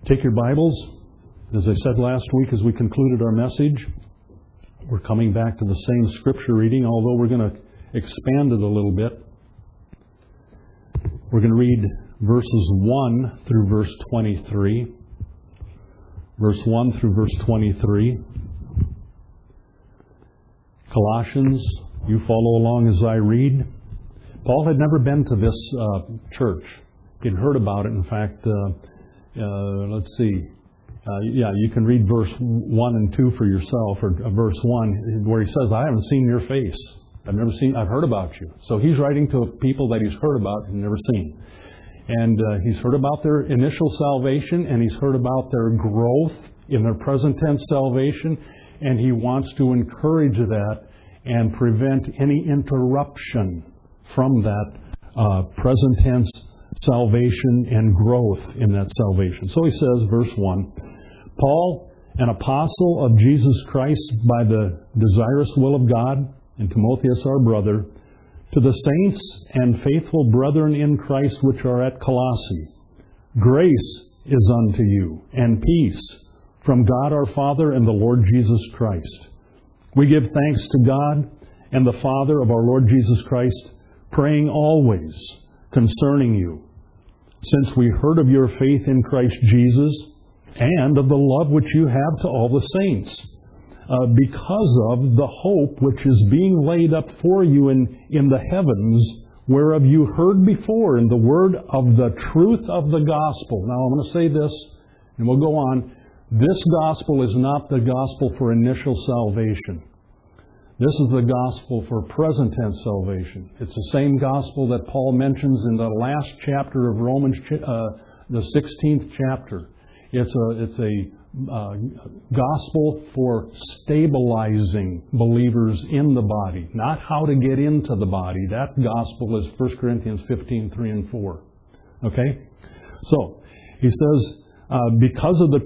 Take your Bibles. As I said last week as we concluded our message, we're coming back to the same scripture reading, although we're going to expand it a little bit. We're going to read verses 1 through verse 23. Verse 1 through verse 23. Colossians, you follow along as I read. Paul had never been to this church. He'd heard about it. In fact, let's see. You can read verse 1 and 2 for yourself, or verse 1, where he says, I haven't seen your face. I've heard about you. So he's writing to people that he's heard about and never seen. And he's heard about their initial salvation, and he's heard about their growth in their present tense salvation, and he wants to encourage that and prevent any interruption from that present tense salvation and growth in that salvation. So he says, verse 1, Paul, an apostle of Jesus Christ by the desirous will of God, and Timotheus our brother, to the saints and faithful brethren in Christ which are at Colossae, grace is unto you, and peace from God our Father and the Lord Jesus Christ. We give thanks to God and the Father of our Lord Jesus Christ, praying always concerning you, since we heard of your faith in Christ Jesus and of the love which you have to all the saints, because of the hope which is being laid up for you in the heavens, whereof you heard before in the word of the truth of the gospel. Now I'm going to say this, and we'll go on. This gospel is not the gospel for initial salvation. This is the gospel for present tense salvation. It's the same gospel that Paul mentions in the last chapter of Romans, the 16th chapter. It's a gospel for stabilizing believers in the body, not how to get into the body. That gospel is 1 Corinthians 15, 3 and 4. Okay? So, he says, because of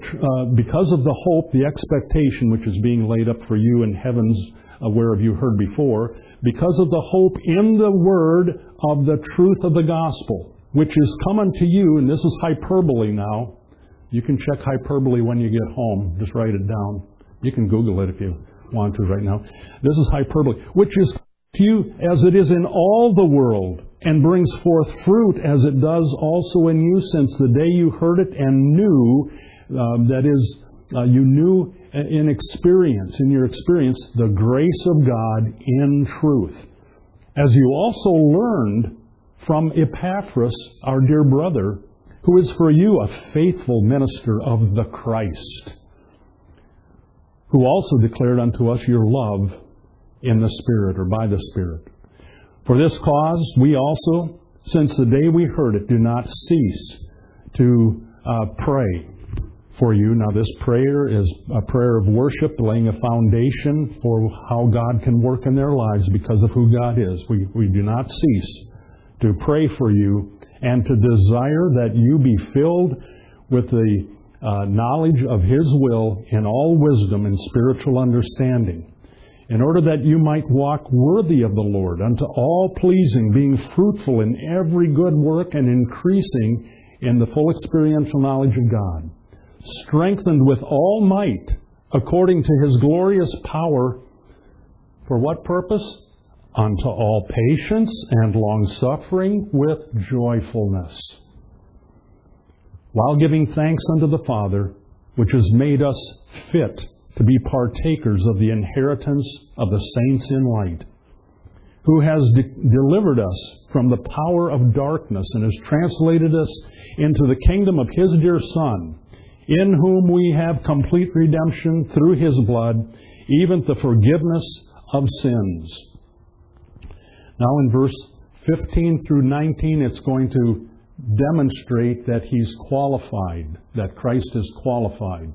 the hope, the expectation which is being laid up for you in heavens, whereof you heard before, because of the hope in the word of the truth of the gospel, which is come unto you, and this is hyperbole now. You can check hyperbole when you get home. Just write it down. You can Google it if you want to right now. This is hyperbole, which is to you as it is in all the world, and brings forth fruit as it does also in you since the day you heard it and knew, you knew in your experience, the grace of God in truth. As you also learned from Epaphras, our dear brother, who is for you a faithful minister of the Christ, who also declared unto us your love in the Spirit, or by the Spirit. For this cause we also, since the day we heard it, do not cease to pray for you. Now this prayer is a prayer of worship, laying a foundation for how God can work in their lives because of who God is. We do not cease to pray for you and to desire that you be filled with the knowledge of His will in all wisdom and spiritual understanding, in order that you might walk worthy of the Lord, unto all pleasing, being fruitful in every good work and increasing in the full experiential knowledge of God, strengthened with all might according to His glorious power. For what purpose? Unto all patience and long-suffering with joyfulness, while giving thanks unto the Father, which has made us fit to be partakers of the inheritance of the saints in light, who has delivered us from the power of darkness and has translated us into the kingdom of His dear Son, in whom we have complete redemption through His blood, even the forgiveness of sins. Now in verse 15 through 19, it's going to demonstrate that He's qualified, that Christ is qualified.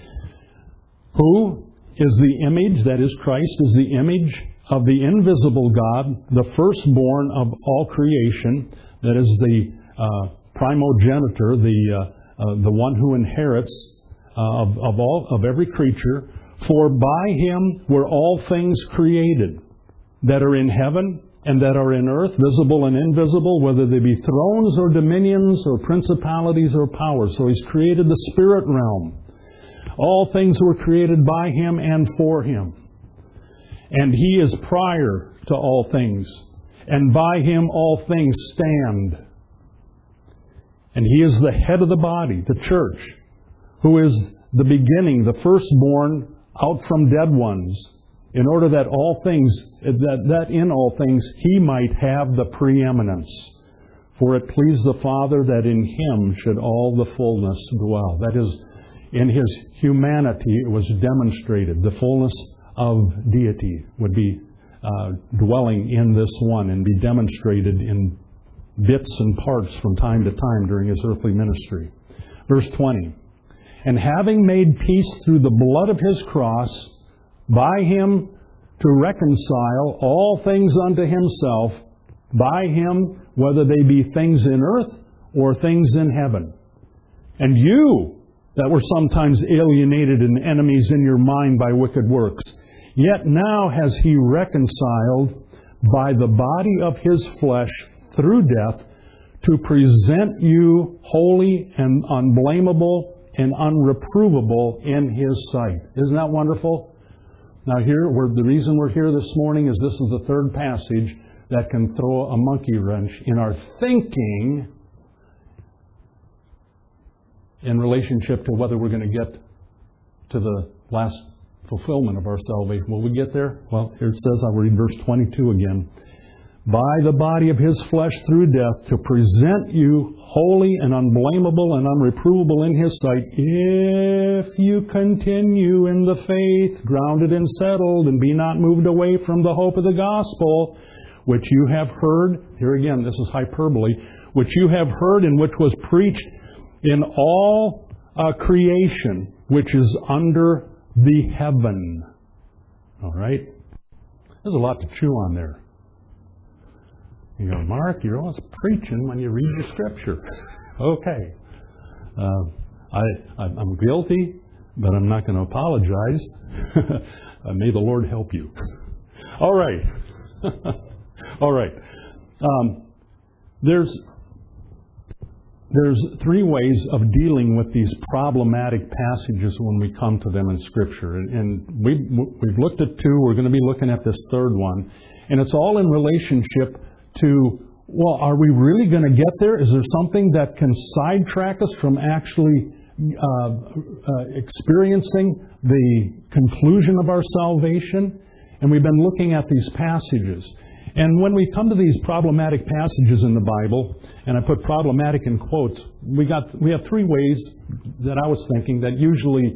Who is the image, that is, Christ is the image of the invisible God, the firstborn of all creation, that is the primogenitor, the one who inherits of every creature. For by Him were all things created, that are in heaven and that are in earth, visible and invisible, whether they be thrones or dominions or principalities or powers. So He's created the spirit realm. All things were created by Him and for Him. And He is prior to all things. And by Him all things stand. And He is the head of the body, the church, who is the beginning, the firstborn out from dead ones, in order that all things, that in all things He might have the preeminence. For it pleased the Father that in Him should all the fullness dwell. That is, in His humanity it was demonstrated. The fullness of deity would be dwelling in this one and be demonstrated in bits and parts from time to time during His earthly ministry. Verse 20. And having made peace through the blood of His cross, by Him to reconcile all things unto Himself, by Him, whether they be things in earth or things in heaven. And you, that were sometimes alienated and enemies in your mind by wicked works, yet now has He reconciled by the body of His flesh through death, to present you holy and unblameable and unreprovable in His sight. Isn't that wonderful? Now the reason we're here this morning is this is the third passage that can throw a monkey wrench in our thinking in relationship to whether we're going to get to the last fulfillment of our salvation. Will we get there? Well, here it says, I'll read verse 22 again. By the body of His flesh through death, to present you holy and unblameable and unreprovable in His sight, if you continue in the faith, grounded and settled, and be not moved away from the hope of the gospel, which you have heard. Here again, this is hyperbole. Which you have heard and which was preached in all creation, which is under the heaven. All right? There's a lot to chew on there. You go, Mark, you're always preaching when you read your Scripture. Okay. I'm guilty, but I'm not going to apologize. May the Lord help you. All right. All right. There's three ways of dealing with these problematic passages when we come to them in Scripture. And we've looked at two. We're going to be looking at this third one. And it's all in relationship to, well, are we really going to get there? Is there something that can sidetrack us from actually experiencing the conclusion of our salvation? And we've been looking at these passages. And when we come to these problematic passages in the Bible, and I put problematic in quotes, we have three ways that I was thinking that usually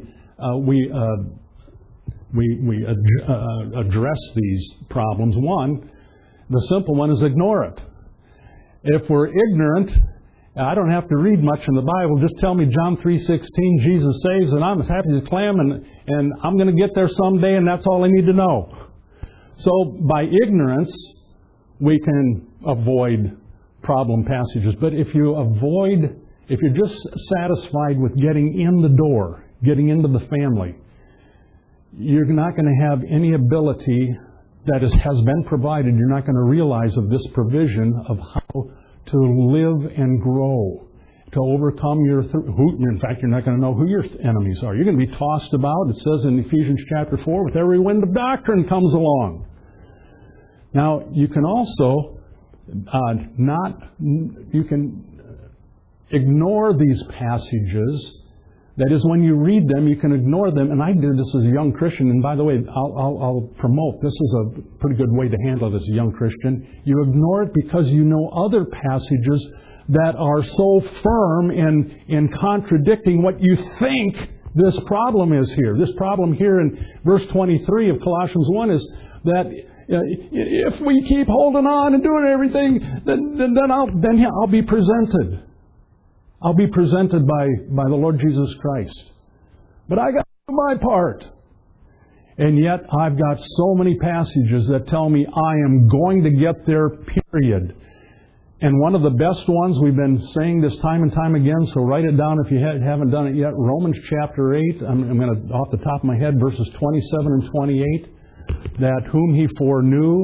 we address these problems. One, the simple one is ignore it. If we're ignorant, I don't have to read much in the Bible. Just tell me John 3:16, Jesus saves, and I'm as happy as a clam, and I'm going to get there someday, and that's all I need to know. So by ignorance, we can avoid problem passages. But if you're just satisfied with getting in the door, getting into the family, you're not going to have any ability that has been provided. You're not going to realize of this provision of how to live and grow, to overcome in fact, you're not going to know who your enemies are. You're going to be tossed about. It says in Ephesians chapter 4, with every wind of doctrine comes along. Now, you can also you can ignore these passages. That is, when you read them, you can ignore them. And I did this as a young Christian. And by the way, I'll promote, this is a pretty good way to handle it as a young Christian. You ignore it because you know other passages that are so firm in contradicting what you think this problem is here. This problem here in verse 23 of Colossians 1 is that if we keep holding on and doing everything, then I'll be presented. I'll be presented by the Lord Jesus Christ. But I got to do my part. And yet I've got so many passages that tell me I am going to get there, period. And one of the best ones, we've been saying this time and time again, so write it down if you haven't done it yet. Romans chapter 8, I'm going to, off the top of my head, verses 27 and 28, that whom He foreknew,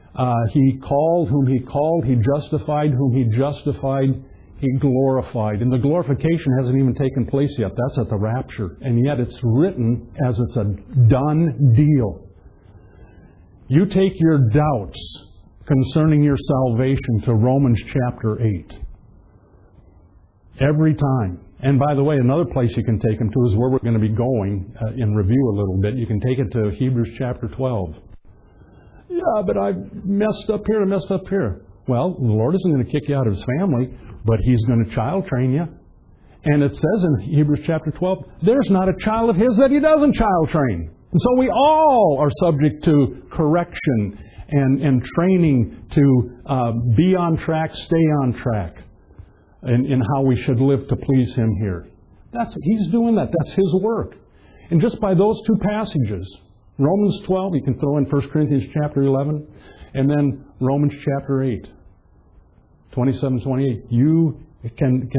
He called whom He called. He justified whom He justified. He glorified. And the glorification hasn't even taken place yet. That's at the rapture. And yet it's written as it's a done deal. You take your doubts concerning your salvation to Romans chapter 8. Every time. And by the way, another place you can take them to is where we're going to be going in review a little bit. You can take it to Hebrews chapter 12. Yeah, but I messed up here and messed up here. Well, the Lord isn't going to kick you out of His family, but He's going to child train you. And it says in Hebrews chapter 12, there's not a child of His that He doesn't child train. And so we all are subject to correction and training to be on track, stay on track in how we should live to please Him here. He's doing that. That's His work. And just by those two passages, Romans 12, you can throw in 1 Corinthians chapter 11, and then Romans chapter 8, 27, 28. You can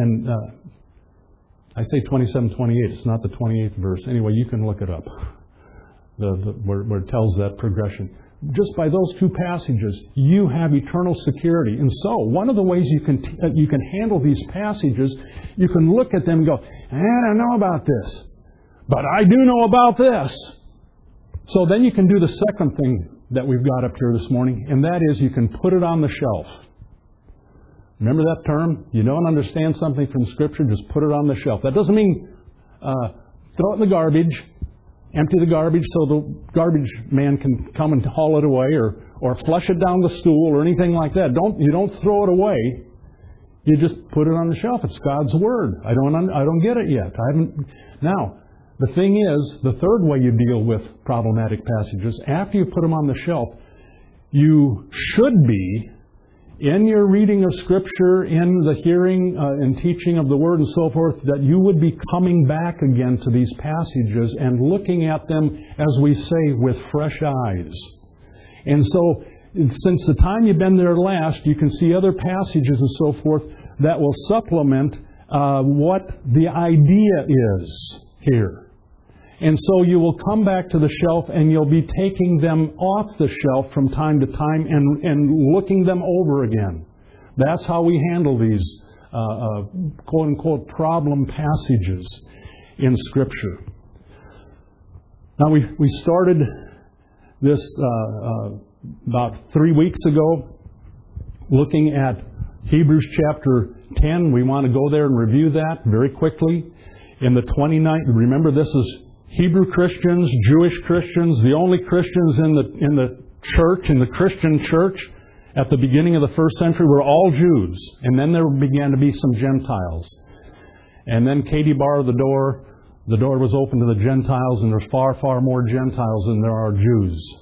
I say 27, 28. It's not the 28th verse. Anyway, you can look it up. Where it tells that progression. Just by those two passages, you have eternal security. And so, one of the ways you can handle these passages, you can look at them and go, I don't know about this, but I do know about this. So then you can do the second thing that we've got up here this morning, and that is you can put it on the shelf. Remember that term? You don't understand something from Scripture, just put it on the shelf. That doesn't mean throw it in the garbage, empty the garbage so the garbage man can come and haul it away, or flush it down the stool or anything like that. You don't throw it away. You just put it on the shelf. It's God's Word. I don't get it yet. Now, the thing is, the third way you deal with problematic passages, after you put them on the shelf, you should be, in your reading of Scripture, in the hearing and teaching of the Word and so forth, that you would be coming back again to these passages and looking at them, as we say, with fresh eyes. And so, since the time you've been there last, you can see other passages and so forth that will supplement what the idea is here. And so you will come back to the shelf and you'll be taking them off the shelf from time to time and looking them over again. That's how we handle these quote-unquote problem passages in Scripture. Now we started this about 3 weeks ago looking at Hebrews chapter 10. We want to go there and review that very quickly. In the 29th, remember this is Hebrew Christians, Jewish Christians, the only Christians in the church, in the Christian church at the beginning of the first century were all Jews. And then there began to be some Gentiles. And then Katie barred the door. The door was open to the Gentiles, and there's far, far more Gentiles than there are Jews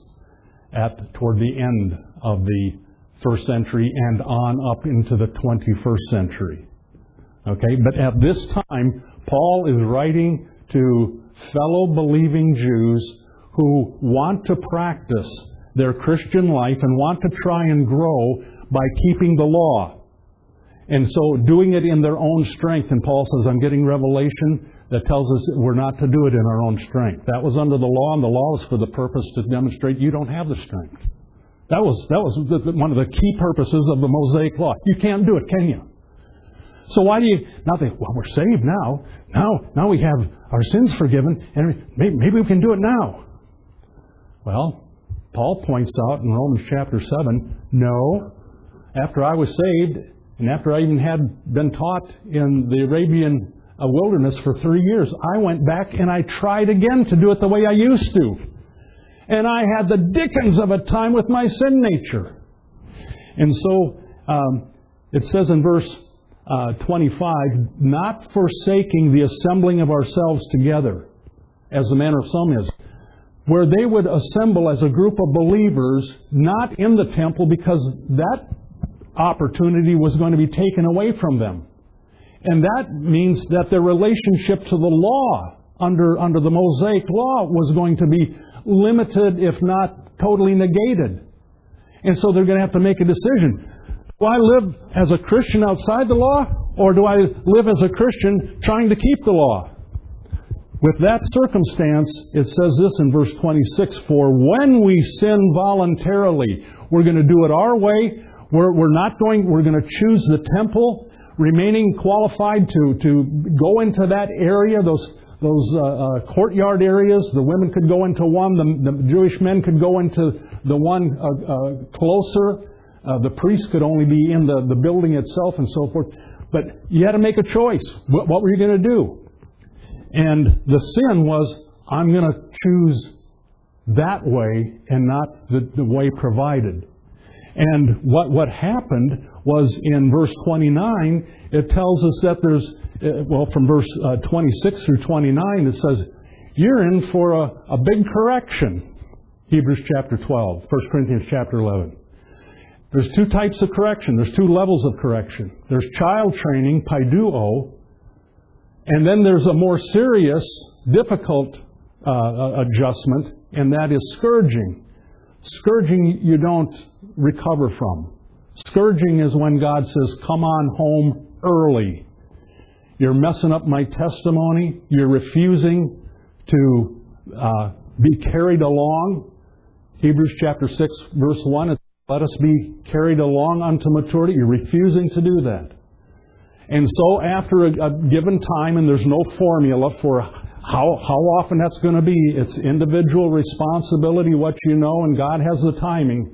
toward the end of the first century and on up into the 21st century. Okay, but at this time, Paul is writing to fellow believing Jews who want to practice their Christian life and want to try and grow by keeping the law. And so doing it in their own strength. And Paul says, I'm getting revelation that tells us we're not to do it in our own strength. That was under the law, and the law was for the purpose to demonstrate you don't have the strength. That was one of the key purposes of the Mosaic Law. You can't do it, can you? So why do you now think, well, we're saved now. Now we have our sins forgiven, and maybe we can do it now. Well, Paul points out in Romans chapter 7, no. After I was saved, and after I even had been taught in the Arabian wilderness for 3 years, I went back and I tried again to do it the way I used to. And I had the dickens of a time with my sin nature. And so it says in verse 25, not forsaking the assembling of ourselves together, as the manner of some is, where they would assemble as a group of believers, not in the temple, because that opportunity was going to be taken away from them. And that means that their relationship to the law, under the Mosaic Law, was going to be limited, if not totally negated. And so they're going to have to make a decision. Do I live as a Christian outside the law, or do I live as a Christian trying to keep the law? with that circumstance, it says this in verse 26, for when we sin voluntarily, we're going to do it our way. We're going to choose the temple, remaining qualified to go into that area, those courtyard areas. The women could go into one, the Jewish men could go into the one closer. The priest could only be in the building itself and so forth. But you had to make a choice. What were you going to do? And the sin was, I'm going to choose that way and not the way provided. And what happened was in verse 29, it tells us that there's, from verse 26 through 29, it says, you're in for a big correction. Hebrews chapter 12, 1 Corinthians chapter 11. There's two types of correction. There's two levels of correction. There's child training, paiduo, and then there's a more serious, difficult adjustment, and that is scourging. Scourging you don't recover from. Scourging is when God says, come on home early. You're messing up my testimony. You're refusing to be carried along. Hebrews chapter 6, verse 1, it let us be carried along unto maturity. You're refusing to do that. And so after a given time, and there's no formula for how often that's going to be, it's individual responsibility, what you know, and God has the timing.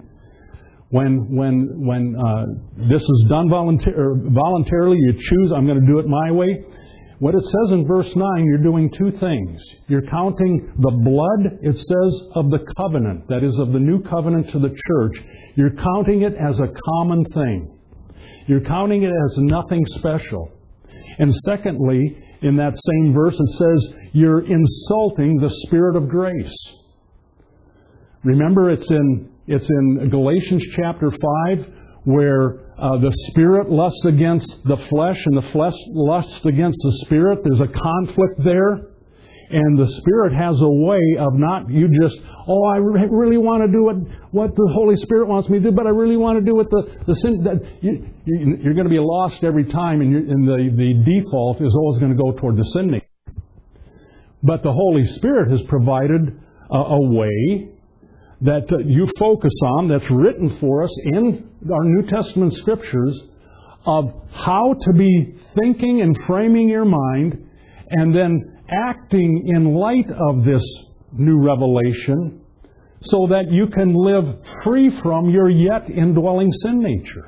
When this is done voluntarily, you choose, I'm going to do it my way. What it says in verse 9, you're doing two things. You're counting the blood, it says, of the covenant, that is, of the new covenant to the church. You're counting it as a common thing. You're counting it as nothing special. And secondly, in that same verse, it says, you're insulting the Spirit of grace. Remember, it's in Galatians chapter 5, where the Spirit lusts against the flesh and the flesh lusts against the Spirit. There's a conflict there. And the Spirit has a way of not, you just, I really want to do what the Holy Spirit wants me to do, but I really want to do what the sin. You're going to be lost every time, and the default is always going to go toward the sin nature. But the Holy Spirit has provided a way that you focus on, that's written for us in our New Testament Scriptures, of how to be thinking and framing your mind, and then acting in light of this new revelation, so that you can live free from your yet indwelling sin nature.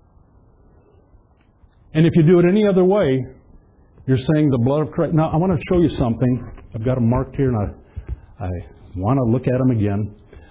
And if you do it any other way, you're saying the blood of Christ. Now, I want to show you something. I've got them marked here, and I want to look at them again.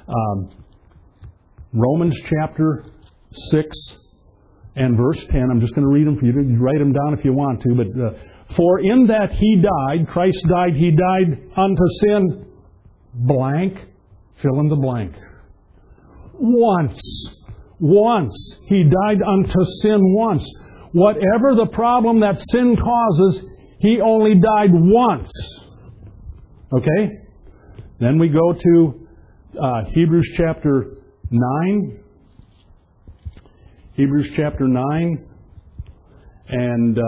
Romans chapter 6 and verse 10. I'm just going to read them for you. You can write them down if you want to. But for in that He died, Christ died, He died unto sin, blank, fill in the blank. Once. He died unto sin once. Whatever the problem that sin causes, He only died once. Okay? Then we go to Hebrews chapter 9. Hebrews chapter 9 and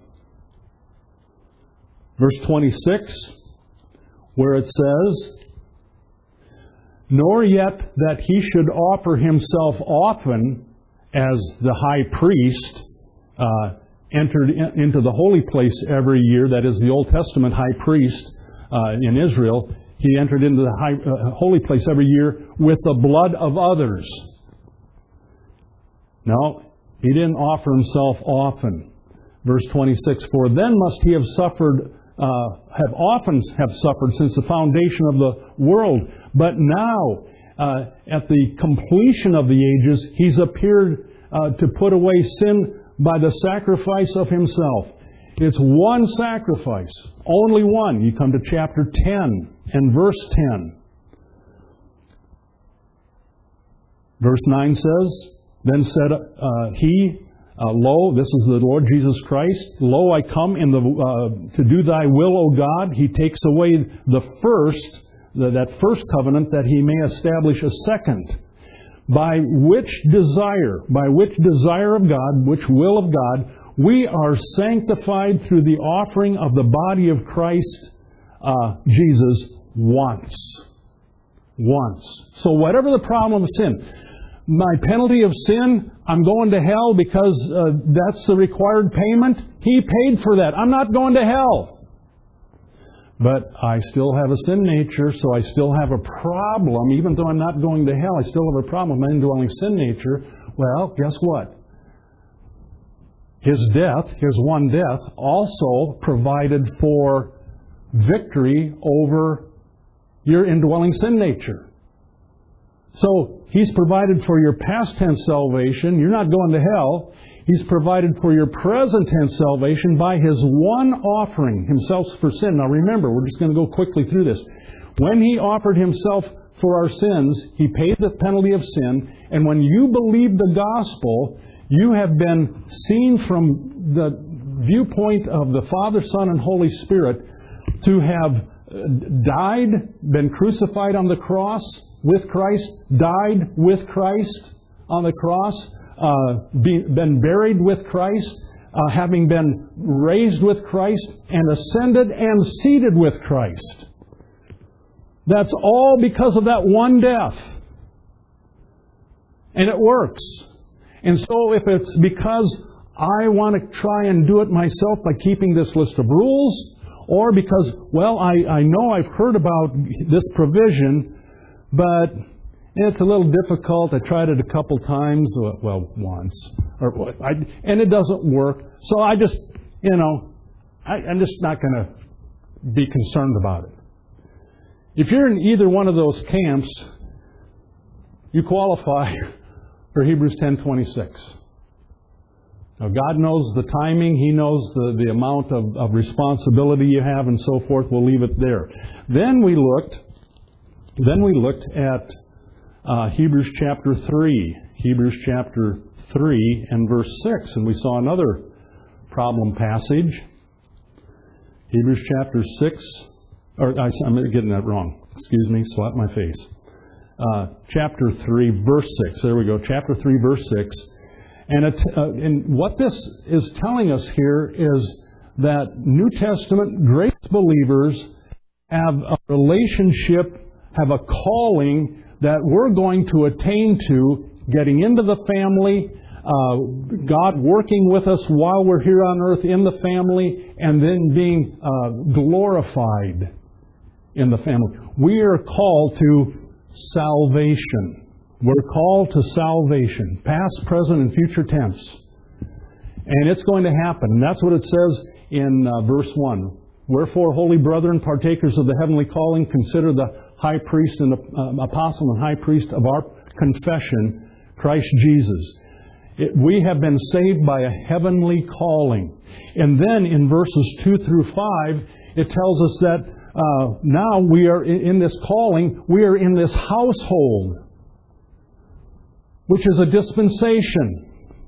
verse 26, where it says, nor yet that He should offer Himself often, as the high priest entered into the holy place every year, that is the Old Testament high priest in Israel. He entered into the holy place every year with the blood of others. No, He didn't offer Himself often. Verse 26, for then must He have often suffered since the foundation of the world. But now, at the completion of the ages, He's appeared to put away sin by the sacrifice of Himself. It's one sacrifice, only one. You come to chapter 10 and verse 10. Verse 9 says, then said He, lo, this is the Lord Jesus Christ, lo, I come to do Thy will, O God. He takes away the first, that first covenant, that He may establish a second. By which desire of God, which will of God, we are sanctified through the offering of the body of Christ Jesus once. Once. So whatever the problem of sin, my penalty of sin, I'm going to hell because that's the required payment. He paid for that. I'm not going to hell. But I still have a sin nature, so I still have a problem. Even though I'm not going to hell, I still have a problem with my indwelling sin nature. Well, guess what? His death, His one death, also provided for victory over your indwelling sin nature. So He's provided for your past tense salvation. You're not going to hell. He's provided for your present tense salvation by His one offering Himself for sin. Now remember, we're just going to go quickly through this. When He offered Himself for our sins, He paid the penalty of sin. And when you believe the gospel, you have been seen from the viewpoint of the Father, Son, and Holy Spirit to have died, been crucified on the cross with Christ, died with Christ on the cross, been buried with Christ, having been raised with Christ, and ascended and seated with Christ. That's all because of that one death. And it works. And so if it's because I want to try and do it myself by keeping this list of rules, or because, well, I know I've heard about this provision, but it's a little difficult. I tried it a couple times, well, once, and it doesn't work. So I just, I'm just not going to be concerned about it. If you're in either one of those camps, you qualify for Hebrews 10:26. Now, God knows the timing. He knows the amount of responsibility you have and so forth. We'll leave it there. Then we looked at Hebrews chapter 3. Hebrews chapter 3 and verse 6. And we saw another problem passage. Hebrews chapter 6. I'm getting that wrong. Excuse me. Slap my face. Chapter 3, verse 6. There we go. Chapter 3, verse 6. And what this is telling us here is that New Testament grace believers have a relationship, have a calling that we're going to attain to, getting into the family, God working with us while we're here on earth in the family, and then being glorified in the family. We are called to salvation. We're called to salvation, past, present, and future tense. And it's going to happen. And that's what it says in verse 1. Wherefore, holy brethren, partakers of the heavenly calling, consider the high priest and apostle and high priest of our confession, Christ Jesus. We have been saved by a heavenly calling. And then in verses 2 through 5, it tells us that now we are in this calling, we are in this household, which is a dispensation.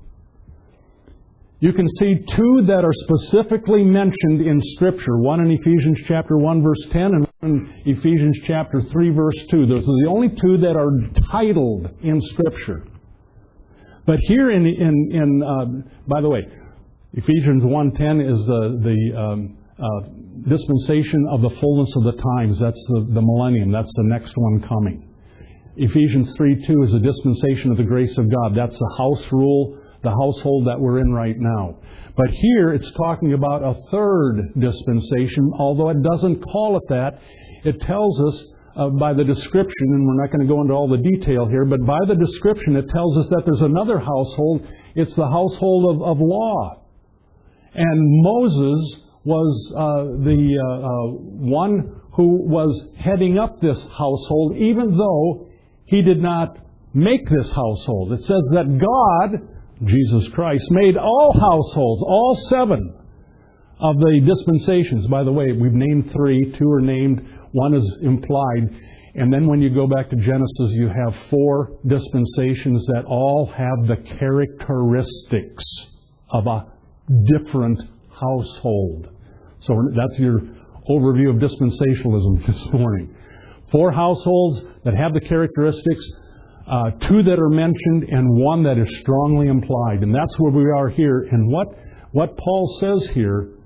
You can see two that are specifically mentioned in Scripture. One in Ephesians chapter 1, verse 10, and one in Ephesians chapter 3, verse 2. Those are the only two that are titled in Scripture. But here by the way, Ephesians 1:10 is the dispensation of the fullness of the times. That's the millennium. That's the next one coming. Ephesians 3:2 is a dispensation of the grace of God. That's the house rule, the household that we're in right now. But here it's talking about a third dispensation, although it doesn't call it that. It tells us by the description, and we're not going to go into all the detail here, but by the description it tells us that there's another household. It's the household of law. And Moses was the one who was heading up this household, even though he did not make this household. It says that God, Jesus Christ, made all households, all 7 of the dispensations. By the way, we've named 3. 2 are named. 1 is implied. And then when you go back to Genesis, you have 4 dispensations that all have the characteristics of a different household. So that's your overview of dispensationalism this morning. 4 households that have the characteristics, 2 that are mentioned, and 1 that is strongly implied. And that's where we are here. And what Paul says here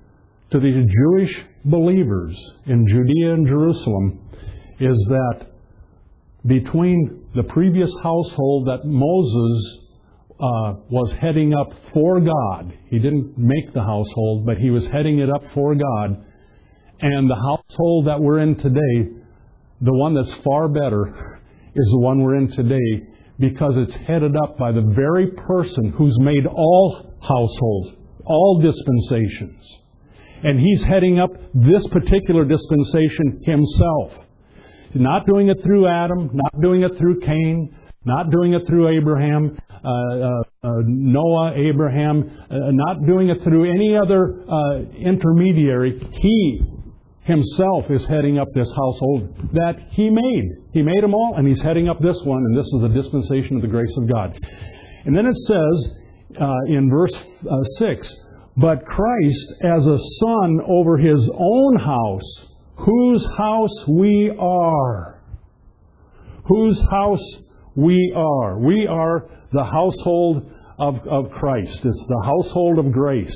to the Jewish believers in Judea and Jerusalem is that between the previous household that Moses was heading up for God, he didn't make the household, but he was heading it up for God, and the household that we're in today, the one that's far better, is the one we're in today, because it's headed up by the very person who's made all households, all dispensations. And He's heading up this particular dispensation Himself. Not doing it through Adam, not doing it through Cain, not doing it through Abraham, Noah, Abraham, not doing it through any other intermediary. He Himself is heading up this household that He made. He made them all, and He's heading up this one, and this is the dispensation of the grace of God. And then it says in verse 6, but Christ as a son over His own house, whose house we are. Whose house we are. We are the household of Christ. It's the household of grace.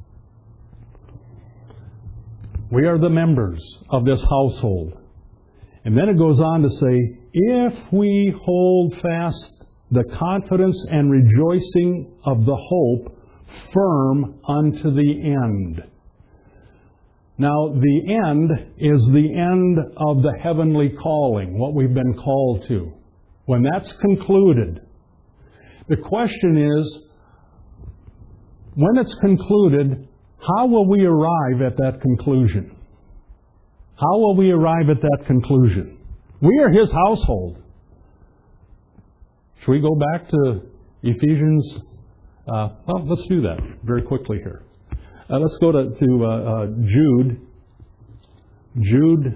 We are the members of this household. And then it goes on to say, if we hold fast the confidence and rejoicing of the hope firm unto the end. Now, the end is the end of the heavenly calling, what we've been called to. When that's concluded, the question is, when it's concluded, how will we arrive at that conclusion? How will we arrive at that conclusion? We are His household. Should we go back to Ephesians? Well, let's do that very quickly here. Let's go to Jude. Jude,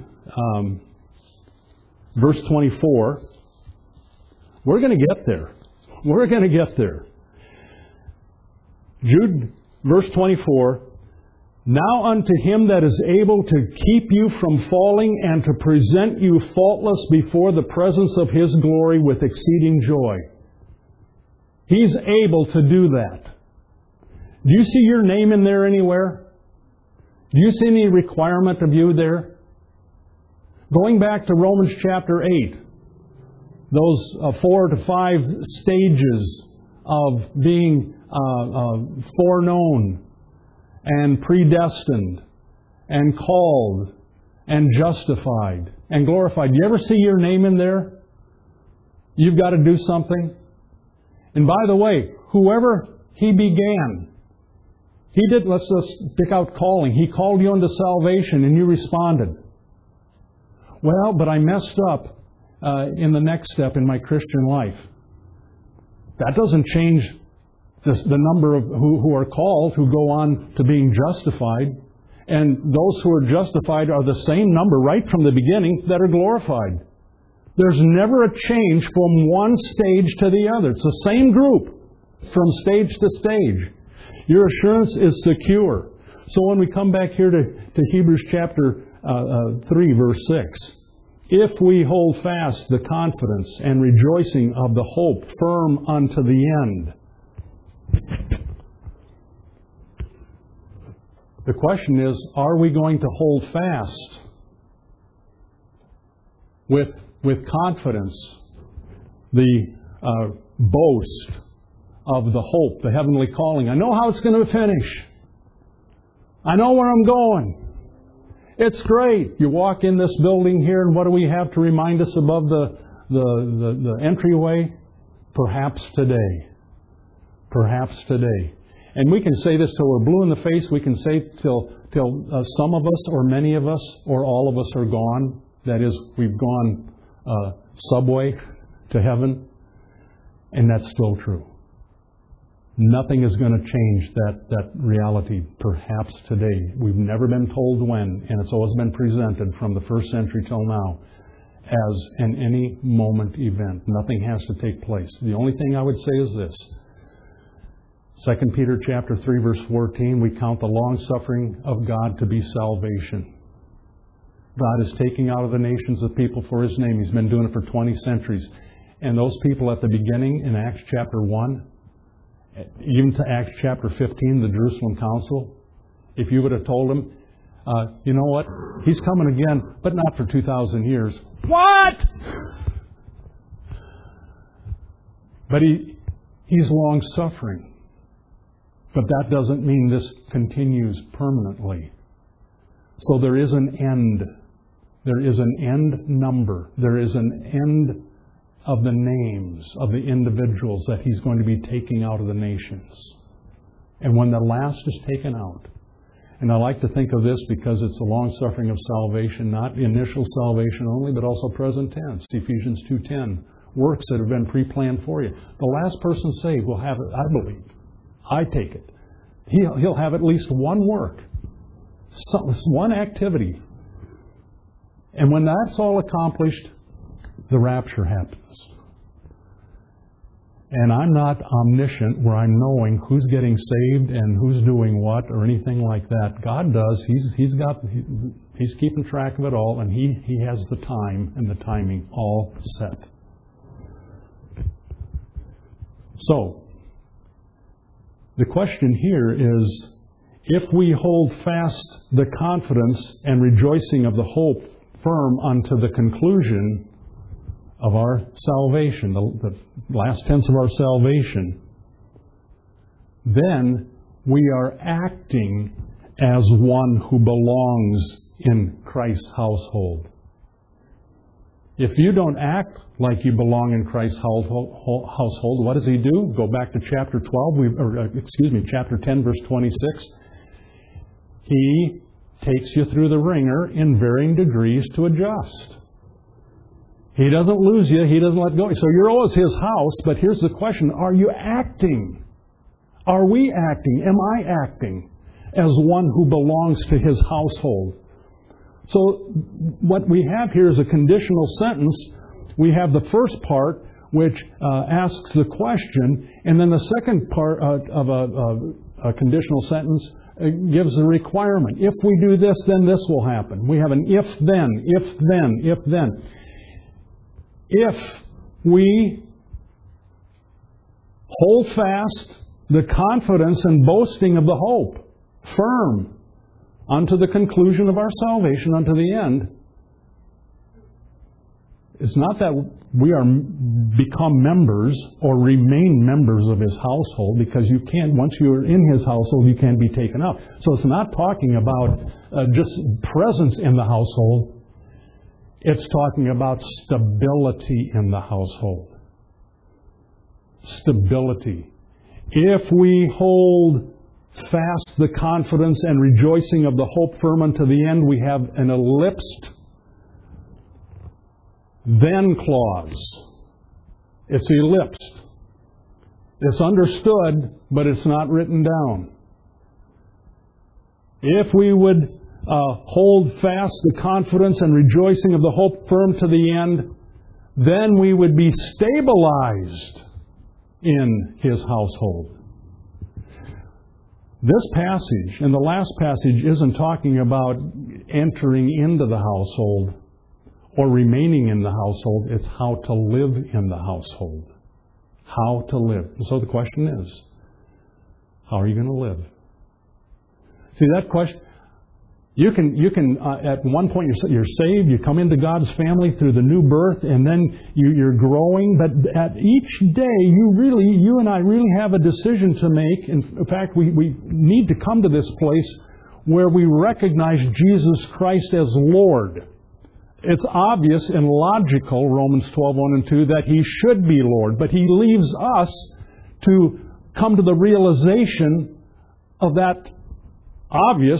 verse 24. We're going to get there. We're going to get there. Jude, verse 24. Now unto Him that is able to keep you from falling and to present you faultless before the presence of His glory with exceeding joy. He's able to do that. Do you see your name in there anywhere? Do you see any requirement of you there? Going back to Romans chapter 8, those 4 to 5 stages of being foreknown and predestined and called and justified and glorified. Do you ever see your name in there? You've got to do something. And by the way, whoever He began, He did, let's pick out calling. He called you unto salvation and you responded. Well, but I messed up in the next step in my Christian life. That doesn't change the number of who are called, who go on to being justified. And those who are justified are the same number right from the beginning that are glorified. There's never a change from one stage to the other. It's the same group from stage to stage. Your assurance is secure. So when we come back here to Hebrews chapter 3, verse 6, if we hold fast the confidence and rejoicing of the hope firm unto the end. The question is, are we going to hold fast with confidence the boast of the hope, the heavenly calling? I know how it's going to finish. I know where I'm going. It's great. You walk in this building here, and what do we have to remind us above the entryway? Perhaps today. Perhaps today. And we can say this till we're blue in the face. We can say till some of us, or many of us, or all of us are gone. That is, we've gone subway to heaven. And that's still true. Nothing is going to change that reality perhaps today. We've never been told when, and it's always been presented from the first century till now as an any moment event. Nothing has to take place. The only thing I would say is this. 2 Peter chapter 3, verse 14, we count the long-suffering of God to be salvation. God is taking out of the nations the people for His name. He's been doing it for 20 centuries. And those people at the beginning in Acts chapter 1, even to Acts chapter 15, the Jerusalem Council, if you would have told them, you know what? He's coming again, but not for 2,000 years. What? But He's long-suffering. But that doesn't mean this continues permanently. So there is an end. There is an end number. There is an end of the names of the individuals that He's going to be taking out of the nations. And when the last is taken out, and I like to think of this because it's the long-suffering of salvation, not initial salvation only, but also present tense. Ephesians 2:10. Works that have been pre-planned for you. The last person saved will have it, I believe. I take it. He'll have at least one work. One activity. And when that's all accomplished, the rapture happens. And I'm not omniscient where I'm knowing who's getting saved and who's doing what or anything like that. God does. He's keeping track of it all, and He has the time and the timing all set. So, the question here is, if we hold fast the confidence and rejoicing of the hope firm unto the conclusion of our salvation, the last tense of our salvation, then we are acting as one who belongs in Christ's household. If you don't act like you belong in Christ's household, what does He do? Go back to chapter 12, chapter 10, verse 26. He takes you through the ringer in varying degrees to adjust. He doesn't lose you. He doesn't let go. So you're always His house, but here's the question. Are you acting? Are we acting? Am I acting as one who belongs to His household? So what we have here is a conditional sentence. We have the first part, which asks the question, and then the second part of a conditional sentence gives the requirement. If we do this, then this will happen. We have an if then, if then, if then. If we hold fast the confidence and boasting of the hope firm unto the conclusion of our salvation, unto the end, it's not that we are become members or remain members of His household, because you can't, once you're in His household, you can't be taken out. So it's not talking about just presence in the household. It's talking about stability in the household. Stability. If we hold fast the confidence and rejoicing of the hope firm unto the end, we have an ellipsed then clause. It's ellipsed. It's understood, but it's not written down. If we would hold fast the confidence and rejoicing of the hope firm to the end, then we would be stabilized in His household. This passage and the last passage isn't talking about entering into the household or remaining in the household. It's how to live in the household. How to live. And so the question is, how are you going to live? See, that question, you can at one point you're saved, you come into God's family through the new birth, and then you're growing, but at each day you and I really have a decision to make. In fact, we need to come to this place where we recognize Jesus Christ as Lord. It's obvious and logical, Romans 12:1 and 2, that He should be Lord, but He leaves us to come to the realization of that obvious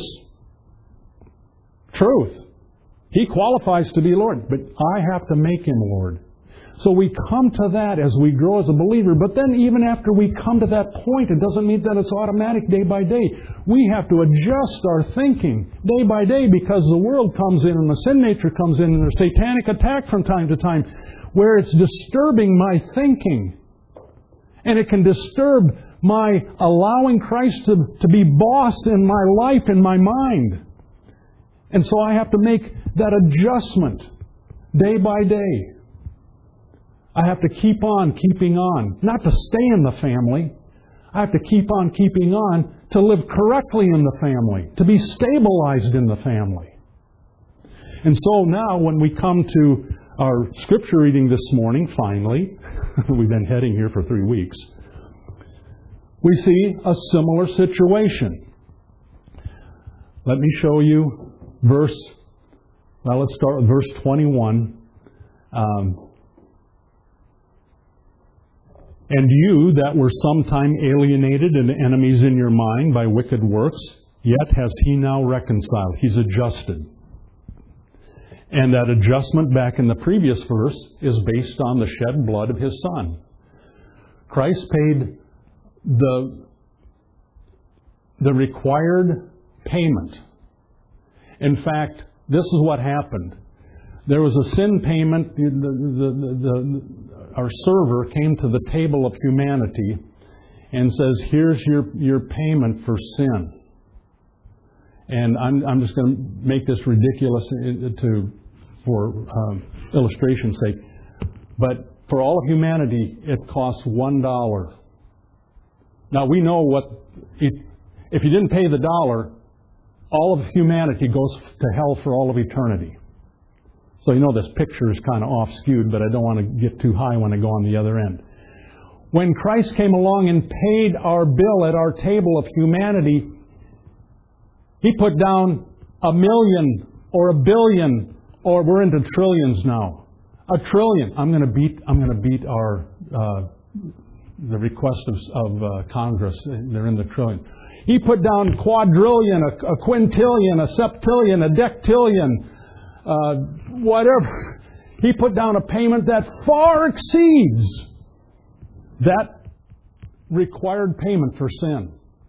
truth. He qualifies to be Lord, but I have to make Him Lord. So we come to that as we grow as a believer, but then even after we come to that point, it doesn't mean that it's automatic day by day. We have to adjust our thinking day by day, because the world comes in and the sin nature comes in and there's satanic attack from time to time where it's disturbing my thinking. And it can disturb my allowing Christ to be boss in my life, in my mind. And so I have to make that adjustment day by day. I have to keep on keeping on. Not to stay in the family. I have to keep on keeping on to live correctly in the family, to be stabilized in the family. And so now when we come to our scripture reading this morning, finally, we've been heading here for 3 weeks, we see a similar situation. Let me show you let's start with verse 21. And you that were sometime alienated and enemies in your mind by wicked works, yet has He now reconciled. He's adjusted. And that adjustment back in the previous verse is based on the shed blood of His Son. Christ paid the required payment. In fact, this is what happened. There was a sin payment. Our server came to the table of humanity and says, "Here's your payment for sin." And I'm just going to make this ridiculous for illustration's sake. But for all of humanity, it costs $1. Now we know if you didn't pay the dollar, all of humanity goes to hell for all of eternity. So you know this picture is kind of off-skewed, but I don't want to get too high when I go on the other end. When Christ came along and paid our bill at our table of humanity, He put down $1 million or $1 billion, or we're into trillions now. $1 trillion. I'm going to beat our the request of Congress. They're in the trillion. He put down quadrillion, a quintillion, a septillion, a dectillion. Whatever. He put down a payment that far exceeds that required payment for sin.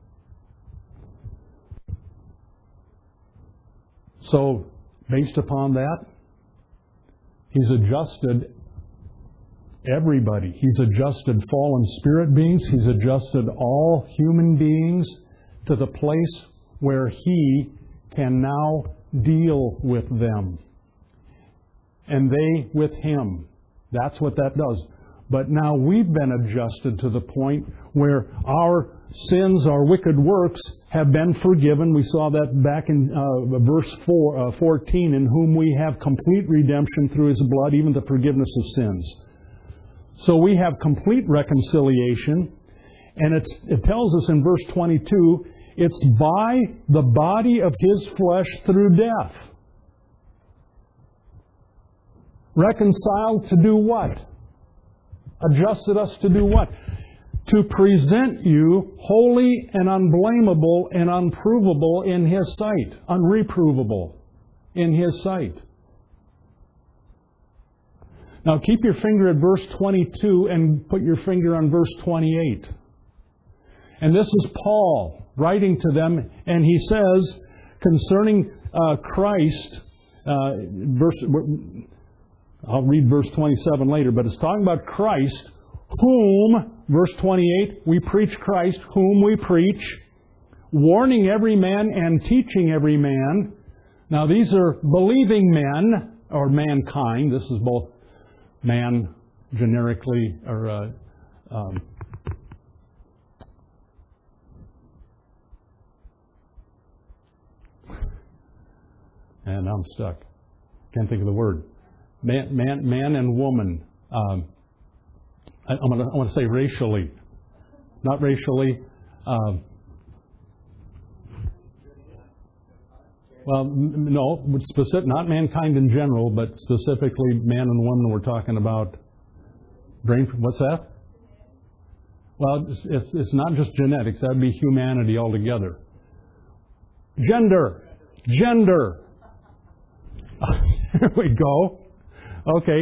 So, based upon that, He's adjusted everybody. He's adjusted fallen spirit beings. He's adjusted all human beings to the place where He can now deal with them. And they with Him. That's what that does. But now we've been adjusted to the point where our sins, our wicked works, have been forgiven. We saw that back in verse 14, in whom we have complete redemption through His blood, even the forgiveness of sins. So we have complete reconciliation. And it tells us in verse 22, it's by the body of His flesh through death. Reconciled to do what? Adjusted us to do what? To present you holy and unblameable and unprovable in His sight. Unreprovable in His sight. Now keep your finger at verse 22 and put your finger on verse 28. And this is Paul writing to them, and he says concerning Christ, I'll read verse 27 later, but it's talking about Christ, whom, verse 28, we preach Christ, whom we preach, warning every man and teaching every man. Now these are believing men, or mankind. This is both man generically, or and I'm stuck. Can't think of the word. Man and woman. I want to say racially, not racially. No, not mankind in general, but specifically man and woman. We're talking about brain. What's that? Well, it's not just genetics. That'd be humanity altogether. Gender. Here we go. Okay.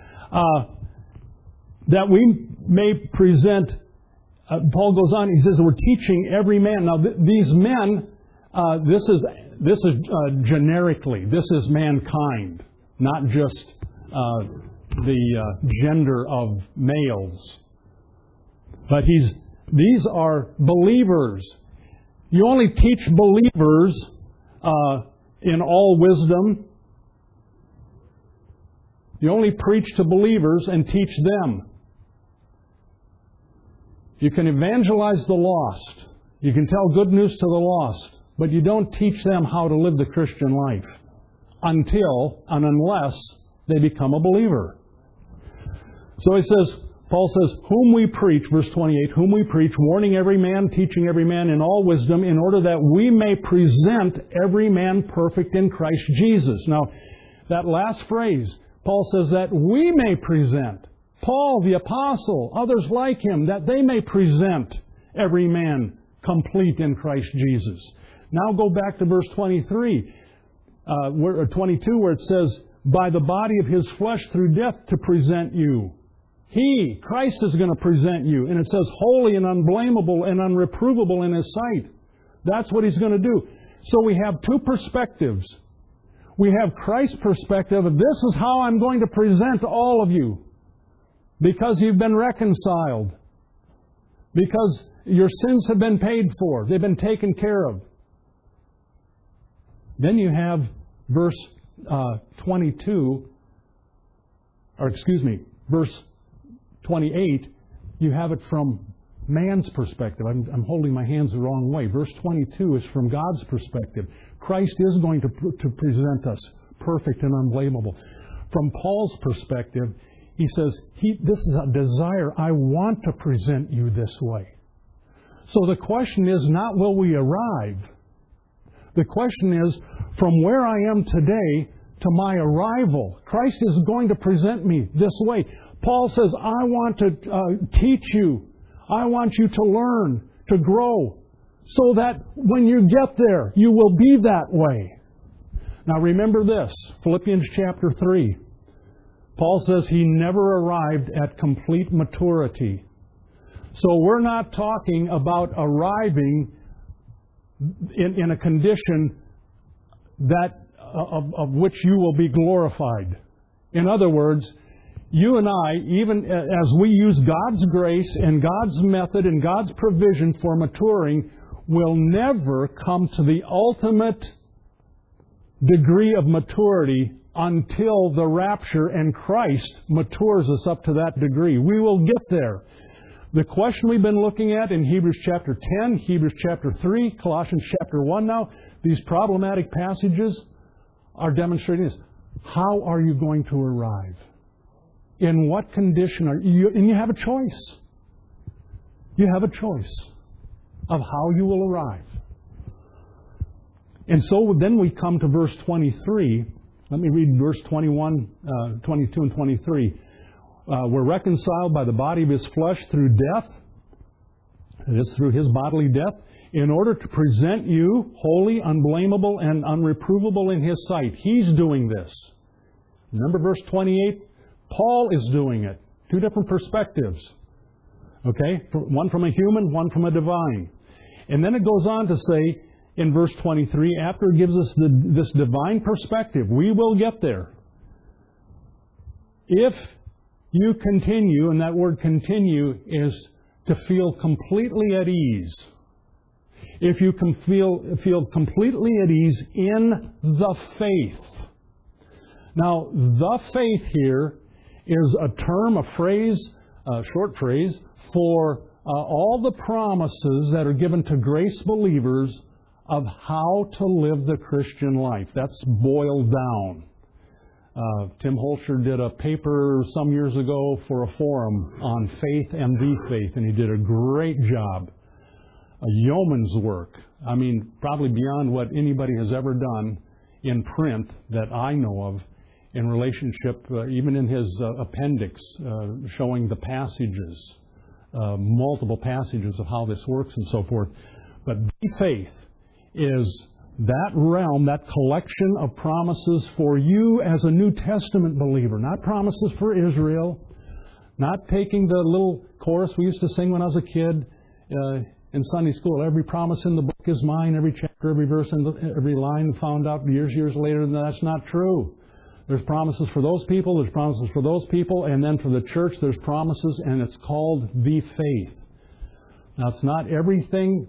That we may present, Paul goes on, he says, we're teaching every man. Now, these men, this is generically, this is mankind, not just the gender of males. But these are believers. You only teach believers in all wisdom. You only preach to believers and teach them. You can evangelize the lost. You can tell good news to the lost, but you don't teach them how to live the Christian life until and unless they become a believer. So he says, Paul says, whom we preach, verse 28, whom we preach, warning every man, teaching every man in all wisdom, in order that we may present every man perfect in Christ Jesus. Now, that last phrase, Paul says that we may present. Paul, the apostle, others like him, that they may present every man complete in Christ Jesus. Now go back to verse 23, or 22, where it says, by the body of His flesh through death to present you. He, Christ, is going to present you. And it says holy and unblameable and unreprovable in His sight. That's what He's going to do. So we have two perspectives. We have Christ's perspective of this is how I'm going to present all of you. Because you've been reconciled. Because your sins have been paid for. They've been taken care of. Then you have verse 22, verse 28, you have it from man's perspective. I'm holding my hands the wrong way. Verse 22 is from God's perspective. Christ is going to present us perfect and unblameable. From Paul's perspective, he says, this is a desire. I want to present you this way. So the question is not will we arrive. The question is, from where I am today to my arrival, Christ is going to present me this way. Paul says, I want to teach you. I want you to learn, to grow, so that when you get there, you will be that way. Now remember this, Philippians chapter 3. Paul says he never arrived at complete maturity. So we're not talking about arriving in a condition that of which you will be glorified. In other words, you and I, even as we use God's grace and God's method and God's provision for maturing, will never come to the ultimate degree of maturity until the rapture and Christ matures us up to that degree. We will get there. The question we've been looking at in Hebrews chapter 10, Hebrews chapter 3, Colossians chapter 1 now, these problematic passages are demonstrating this. How are you going to arrive? In what condition are you? And you have a choice. You have a choice of how you will arrive. And so then we come to verse 23. Let me read verse 21, 22 and 23. We're reconciled by the body of His flesh through death. It is through His bodily death, in order to present you holy, unblameable, and unreprovable in His sight. He's doing this. Remember verse 28? Paul is doing it. Two different perspectives. Okay? One from a human, one from a divine. And then it goes on to say in verse 23, after it gives us this divine perspective, we will get there. If you continue, and that word continue is to feel completely at ease. If you can feel completely at ease in the faith. Now, the faith here is a term, a phrase, a short phrase, for all the promises that are given to grace believers of how to live the Christian life. That's boiled down. Tim Holscher did a paper some years ago for a forum on faith and the faith, and he did a great job. A yeoman's work. I mean, probably beyond what anybody has ever done in print that I know of in relationship, even in his appendix, showing the passages, multiple passages of how this works and so forth. But the faith is that realm, that collection of promises for you as a New Testament believer. Not promises for Israel. Not taking the little chorus we used to sing when I was a kid in Sunday school. Every promise in the book is mine. Every chapter, every verse, and every line. Found out years later that that's not true. There's promises for those people. There's promises for those people. And then for the church, there's promises, and it's called the faith. Now, it's not everything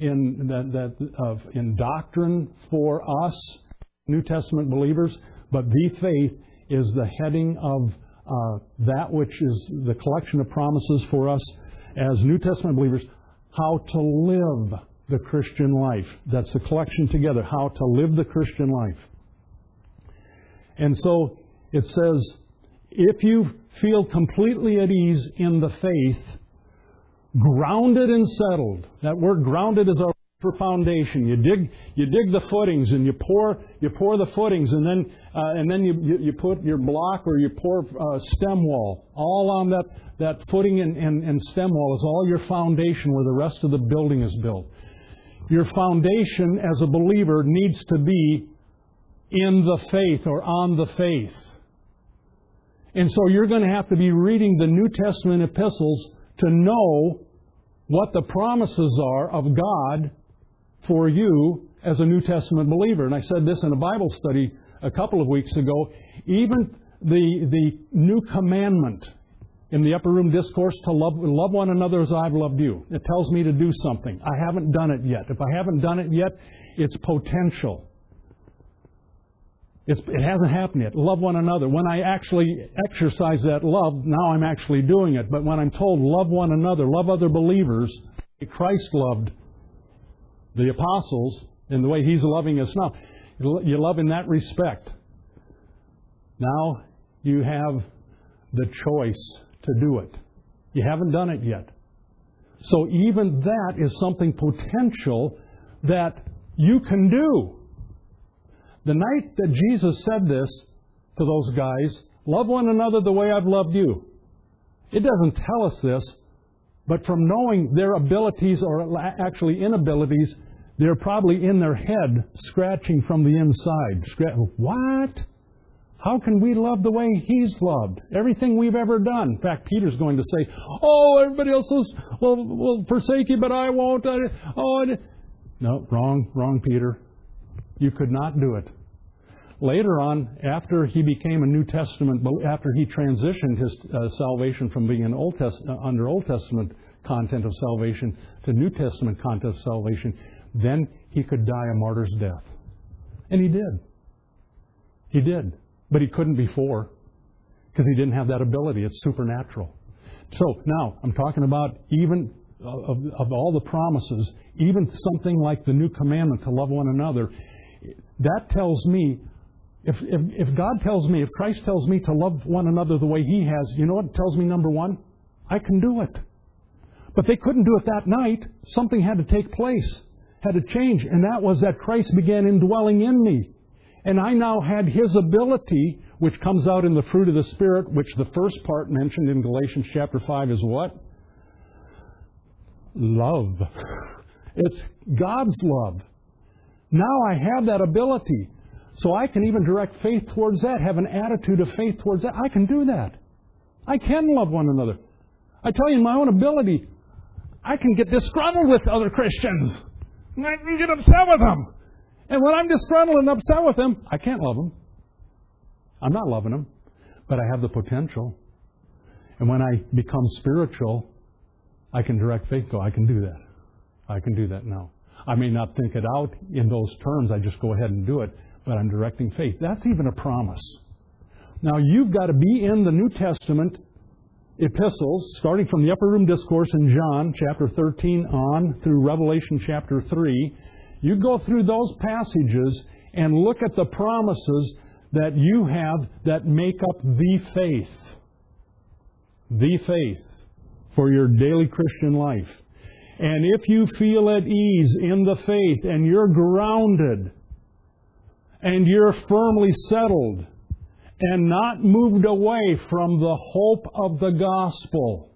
in doctrine for us, New Testament believers, but the faith is the heading of that which is the collection of promises for us as New Testament believers, how to live the Christian life. That's the collection together, how to live the Christian life. And so it says, if you feel completely at ease in the faith, grounded and settled. That word grounded is our foundation. You dig the footings, and you pour the footings, and then you put your block, or you pour stem wall. All on that footing and stem wall is all your foundation, where the rest of the building is built. Your foundation as a believer needs to be in the faith, or on the faith. And so you're going to have to be reading the New Testament epistles to know what the promises are of God for you as a New Testament believer. And I said this in a Bible study a couple of weeks ago. Even the new commandment in the Upper Room Discourse to love one another as I've loved you. It tells me to do something. I haven't done it yet. If I haven't done it yet, it's potential. It hasn't happened yet. Love one another. When I actually exercise that love, now I'm actually doing it. But when I'm told love one another, love other believers, Christ loved the apostles in the way He's loving us now. You love in that respect. Now you have the choice to do it. You haven't done it yet. So even that is something potential that you can do. The night that Jesus said this to those guys, love one another the way I've loved you. It doesn't tell us this, but from knowing their abilities, or actually inabilities, they're probably in their head scratching from the inside. What? How can we love the way He's loved? Everything we've ever done. In fact, Peter's going to say, oh, everybody else will forsake you, but I won't. No, wrong, Peter. You could not do it. Later on, after he became a New Testament, after he transitioned his salvation from being under Old Testament content of salvation to New Testament content of salvation, then he could die a martyr's death. And he did. He did. But he couldn't before, because he didn't have that ability. It's supernatural. So now, I'm talking about even of all the promises, even something like the new commandment to love one another. That tells me, if God tells me, if Christ tells me to love one another the way He has, you know what it tells me, number one? I can do it. But they couldn't do it that night. Something had to take place, had to change, and that was that Christ began indwelling in me. And I now had His ability, which comes out in the fruit of the Spirit, which the first part mentioned in Galatians chapter 5 is what? Love. It's God's love. Now I have that ability. So I can even direct faith towards that, have an attitude of faith towards that. I can do that. I can love one another. I tell you, in my own ability, I can get disgruntled with other Christians. I can get upset with them. And when I'm disgruntled and upset with them, I can't love them. I'm not loving them. But I have the potential. And when I become spiritual, I can direct faith. I can do that. I can do that now. I may not think it out in those terms. I just go ahead and do it. But I'm directing faith. That's even a promise. Now, you've got to be in the New Testament epistles, starting from the Upper Room Discourse in John chapter 13 on through Revelation chapter 3. You go through those passages and look at the promises that you have that make up the faith. The faith for your daily Christian life. And if you feel at ease in the faith and you're grounded and you're firmly settled and not moved away from the hope of the gospel.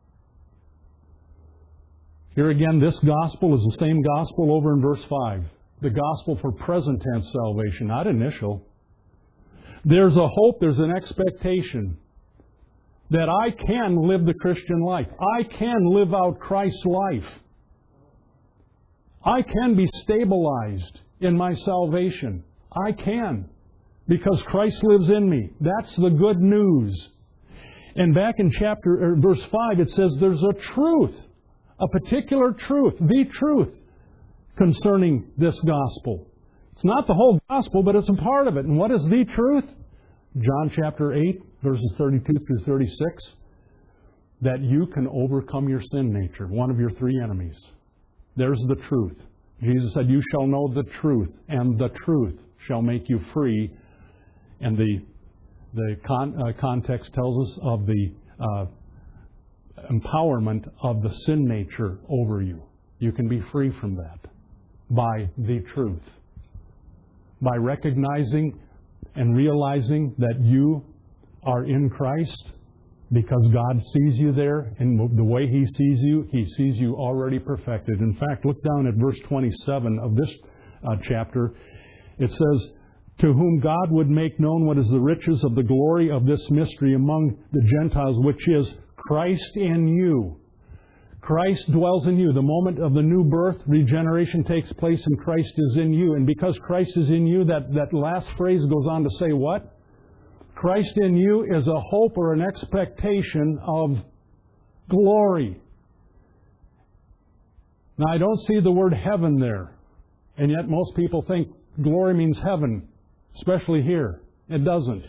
Here again, this gospel is the same gospel over in verse 5. The gospel for present tense salvation, not initial. There's a hope, there's an expectation that I can live the Christian life. I can live out Christ's life. I can be stabilized in my salvation. I can, because Christ lives in me. That's the good news. And back in verse 5, it says there's a truth, a particular truth, the truth concerning this gospel. It's not the whole gospel, but it's a part of it. And what is the truth? John chapter 8, verses 32 through 36. That you can overcome your sin nature, one of your three enemies. There's the truth. Jesus said, "You shall know the truth, and the truth shall make you free." And the context tells us of the empowerment of the sin nature over you. You can be free from that by the truth. By recognizing and realizing that you are in Christ, because God sees you there, and the way He sees you already perfected. In fact, look down at verse 27 of this chapter. It says, "To whom God would make known what is the riches of the glory of this mystery among the Gentiles, which is Christ in you." Christ dwells in you. The moment of the new birth, regeneration takes place, and Christ is in you. And because Christ is in you, that last phrase goes on to say what? Christ in you is a hope or an expectation of glory. Now, I don't see the word heaven there. And yet most people think glory means heaven, especially here. It doesn't.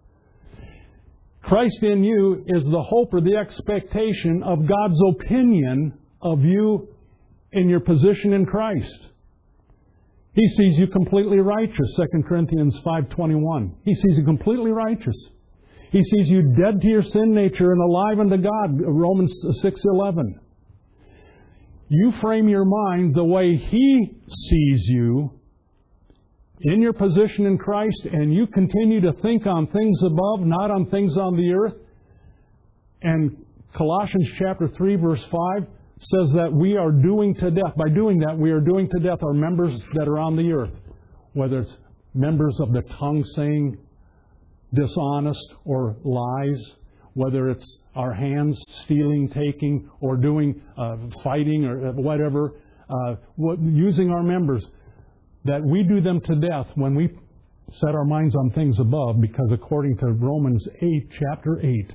Christ in you is the hope or the expectation of God's opinion of you in your position in Christ. He sees you completely righteous, 2 Corinthians 5:21. He sees you completely righteous. He sees you dead to your sin nature and alive unto God, Romans 6:11. You frame your mind the way He sees you in your position in Christ, and you continue to think on things above, not on things on the earth. And Colossians chapter 3, verse 5 says that we are doing to death. By doing that, we are doing to death our members that are on the earth. Whether it's members of the tongue saying dishonest or lies, whether it's our hands stealing, taking, or doing fighting or whatever, using our members, that we do them to death when we set our minds on things above, because according to Romans 8, chapter 8,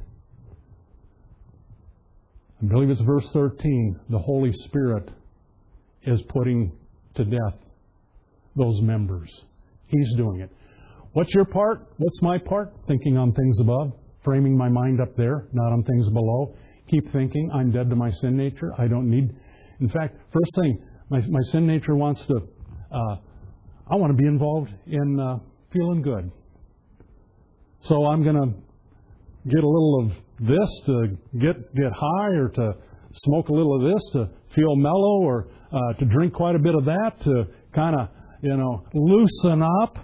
I believe it's verse 13, the Holy Spirit is putting to death those members. He's doing it. What's your part? What's my part? Thinking on things above, framing my mind up there, not on things below. Keep thinking, I'm dead to my sin nature. I don't need... In fact, first thing, my sin nature wants to... I want to be involved in feeling good. So I'm going to get a little of this to get high, or to smoke a little of this to feel mellow, or to drink quite a bit of that to kind of, loosen up.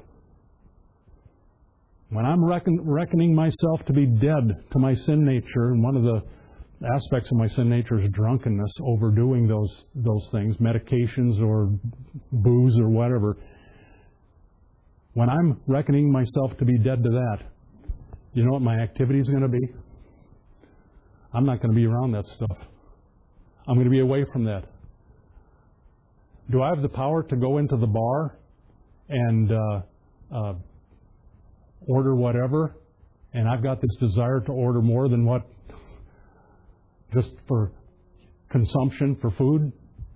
When I'm reckoning myself to be dead to my sin nature, and one of the aspects of my sin nature is drunkenness, overdoing those things, medications or booze or whatever. When I'm reckoning myself to be dead to that, you know what my activity is going to be? I'm not going to be around that stuff. I'm going to be away from that. Do I have the power to go into the bar and order whatever, and I've got this desire to order more than what, just for consumption, for food?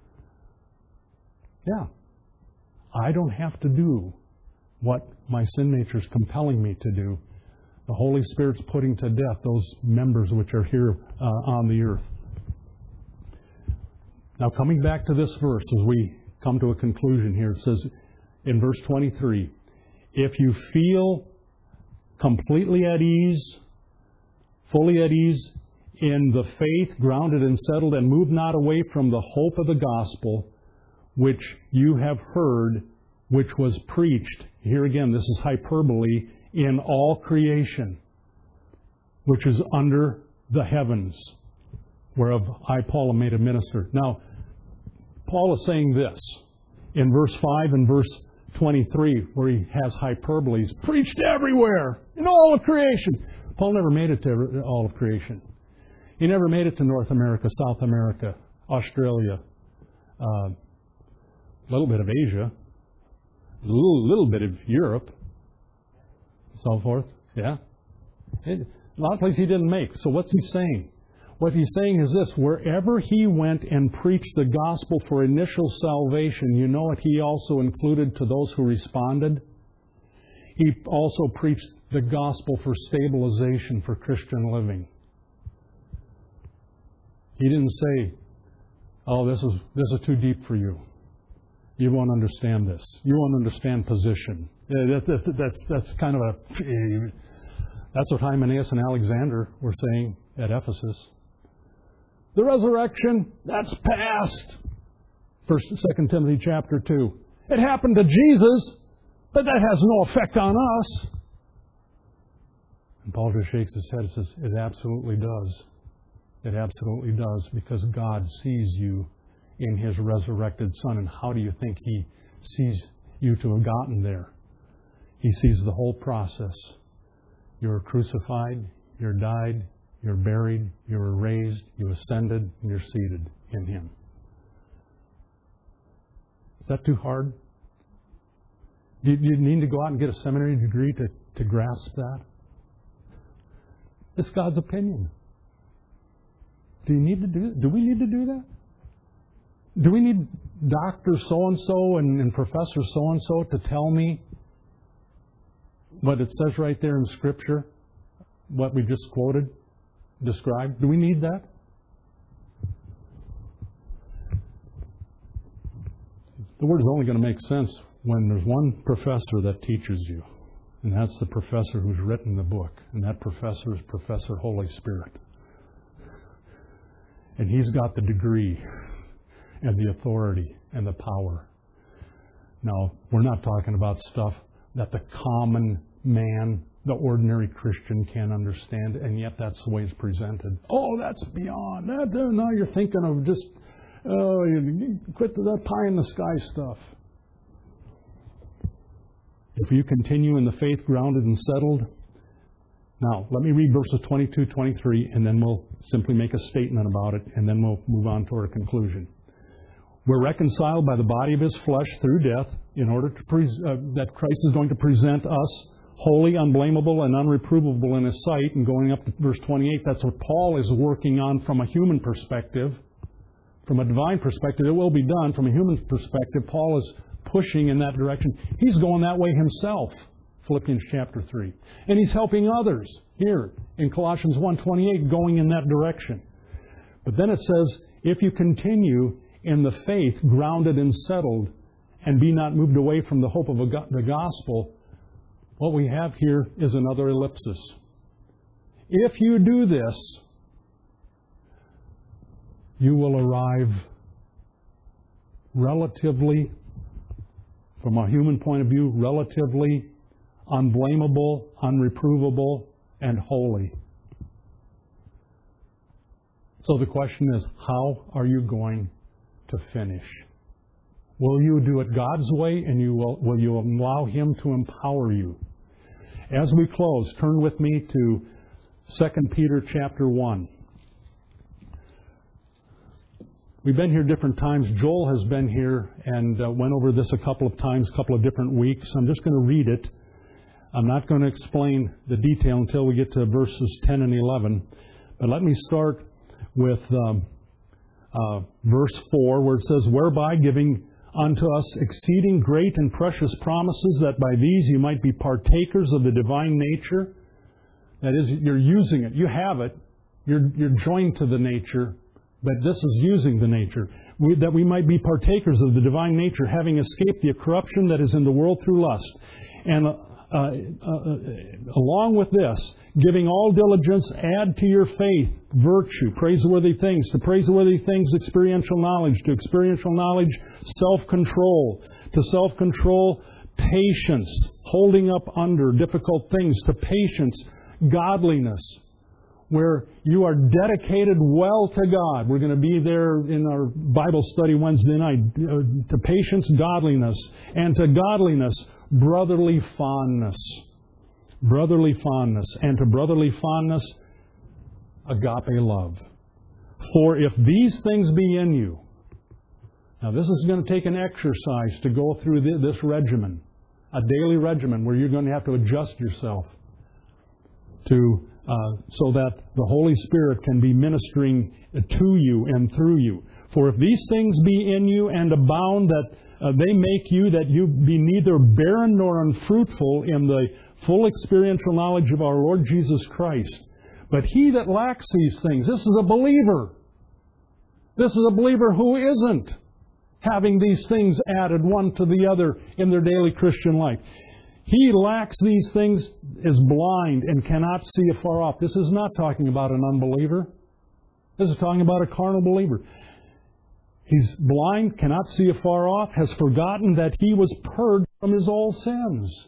Yeah. I don't have to do what my sin nature is compelling me to do. The Holy Spirit's putting to death those members which are here on the earth. Now, coming back to this verse as we come to a conclusion here, it says in verse 23, if you feel completely at ease, fully at ease in the faith, grounded and settled, and move not away from the hope of the gospel, which you have heard, which was preached. Here again, this is hyperbole, in all creation, which is under the heavens, whereof I, Paul, am made a minister. Now, Paul is saying this in verse 5 and verse 23, where he has hyperboles, preached everywhere, in all of creation. Paul never made it to all of creation. He never made it to North America, South America, Australia, a little bit of Asia, a little bit of Europe, so forth. Yeah. A lot of places he didn't make. So what's he saying? What he's saying is this: wherever he went and preached the gospel for initial salvation, you know what he also included to those who responded? He also preached the gospel for stabilization for Christian living. He didn't say, Oh, this is too deep for you. You won't understand this. You won't understand position. That's kind of that's what Hymenaeus and Alexander were saying at Ephesus. The resurrection, that's past. 2 Timothy chapter 2. It happened to Jesus, but that has no effect on us. And Paul just shakes his head and says, it absolutely does. It absolutely does, because God sees you in His resurrected Son. And how do you think He sees you to have gotten there? He sees the whole process. You're crucified, you're died, you're buried, you were raised, you ascended, and you're seated in Him. Is that too hard? Do you need to go out and get a seminary degree to grasp that? It's God's opinion. Do we need to do that? Do we need Dr. So-and-so and Professor so-and-so to tell me what it says right there in Scripture, what we just quoted, described? Do we need that? The Word is only going to make sense when there's one professor that teaches you. And that's the professor who's written the book. And that professor is Professor Holy Spirit. And he's got the degree and the authority and the power. Now, we're not talking about stuff that the common man, the ordinary Christian can't understand, and yet that's the way it's presented. Oh, that's beyond that. Now you're thinking of just, you quit that pie in the sky stuff. If you continue in the faith grounded and settled. Now, let me read verses 22, 23, and then we'll simply make a statement about it, and then we'll move on to our conclusion. We're reconciled by the body of His flesh through death in order to that Christ is going to present us holy, unblameable, and unreprovable in His sight. And going up to verse 28, that's what Paul is working on from a human perspective. From a divine perspective, it will be done. From a human perspective, Paul is pushing in that direction. He's going that way himself, Philippians chapter 3. And he's helping others here in Colossians 1:28 going in that direction. But then it says, if you continue in the faith, grounded and settled, and be not moved away from the hope of the gospel, what we have here is another ellipsis. If you do this, you will arrive relatively, from a human point of view, relatively unblameable, unreprovable, and holy. So the question is, how are you going to finish? Will you do it God's way, and will you allow Him to empower you? As we close, turn with me to 2 Peter chapter 1. We've been here different times. Joel has been here and went over this a couple of times, a couple of different weeks. I'm just going to read it. I'm not going to explain the detail until we get to verses 10 and 11. But let me start with verse 4, where it says, whereby giving unto us exceeding great and precious promises, that by these you might be partakers of the divine nature. That is, you're using it. You have it. You're joined to the nature. But this is using the nature. That we might be partakers of the divine nature, having escaped the corruption that is in the world through lust. And along with this, giving all diligence, add to your faith virtue, praiseworthy things. To praiseworthy things, experiential knowledge. To experiential knowledge, self-control. To self-control, patience, holding up under difficult things. To patience, godliness, where you are dedicated well to God. We're going to be there in our Bible study Wednesday night. To patience, godliness. And to godliness, brotherly fondness. Brotherly fondness. And to brotherly fondness, agape love. For if these things be in you. Now this is going to take an exercise to go through this regimen. A daily regimen where you're going to have to adjust yourself to so that the Holy Spirit can be ministering to you and through you. For if these things be in you and abound, that they make you that you be neither barren nor unfruitful in the full experiential knowledge of our Lord Jesus Christ. But he that lacks these things, this is a believer. This is a believer who isn't having these things added one to the other in their daily Christian life. He lacks these things, is blind, and cannot see afar off. This is not talking about an unbeliever. This is talking about a carnal believer. He's blind, cannot see afar off, has forgotten that he was purged from his old sins.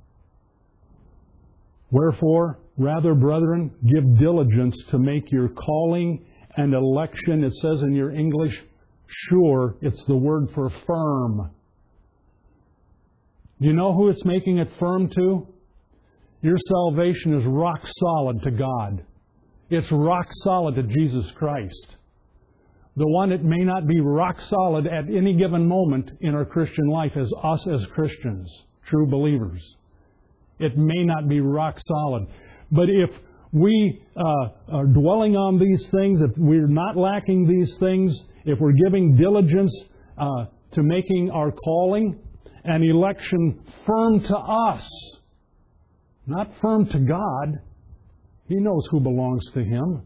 Wherefore, rather, brethren, give diligence to make your calling and election, it says in your English, sure. It's the word for firm. Do you know who it's making it firm to? Your salvation is rock solid to God. It's rock solid to Jesus Christ. The one that may not be rock solid at any given moment in our Christian life as us as Christians, true believers. It may not be rock solid. But if we are dwelling on these things, if we're not lacking these things, if we're giving diligence to making our calling and election firm to us, not firm to God. He knows who belongs to Him.